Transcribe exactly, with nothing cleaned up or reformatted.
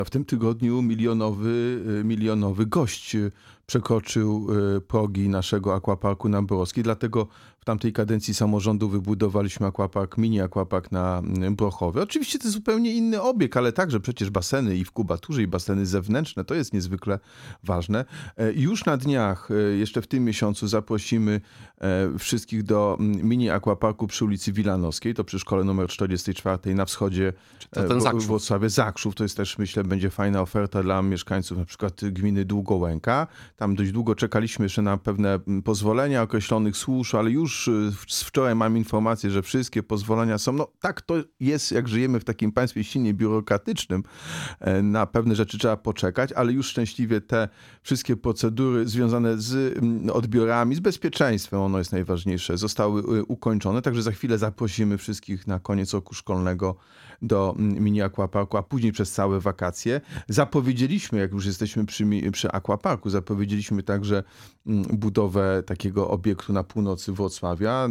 W tym tygodniu milionowy, y, milionowy gość y, przekroczył y, progi naszego aquaparku na Borowskiej. Dlatego w tamtej kadencji samorządu wybudowaliśmy aquapark, mini aquapark na y, Brochowie. Oczywiście to jest zupełnie inny obieg, ale także przecież baseny i w kubaturze, i baseny zewnętrzne. To jest niezwykle ważne. E, Już na dniach, y, jeszcze w tym miesiącu zaprosimy e, wszystkich do mm, mini aquaparku przy ulicy Wilanowskiej. To przy szkole numer czterdziestej czwartej na wschodzie to ten e, Zakrzów. Wrocławia. Zakrzów to jest też, myślę, będzie fajna oferta dla mieszkańców na przykład gminy Długołęka. Tam dość długo czekaliśmy jeszcze na pewne pozwolenia określonych służb, ale już y, z wczoraj mam informację, że wszystkie pozwolenia są. No tak to jest, jak żyjemy w takim państwie silnie biurokratycznym. E, Na pewne rzeczy trzeba poczekać, ale już szczęśliwie te wszystkie procedury związane z mm, odbiorami, z bezpieczeństwem, ono jest najważniejsze, zostały y, ukończone. Także za chwilę zaprosimy wszystkich na koniec roku szkolnego do mm, mini aquaparku, a później przez całe wakacje. Zapowiedzieliśmy, jak już jesteśmy przy, mi- przy aquaparku, zapowiedzieliśmy także mm, budowę takiego obiektu na północy Wrocławia.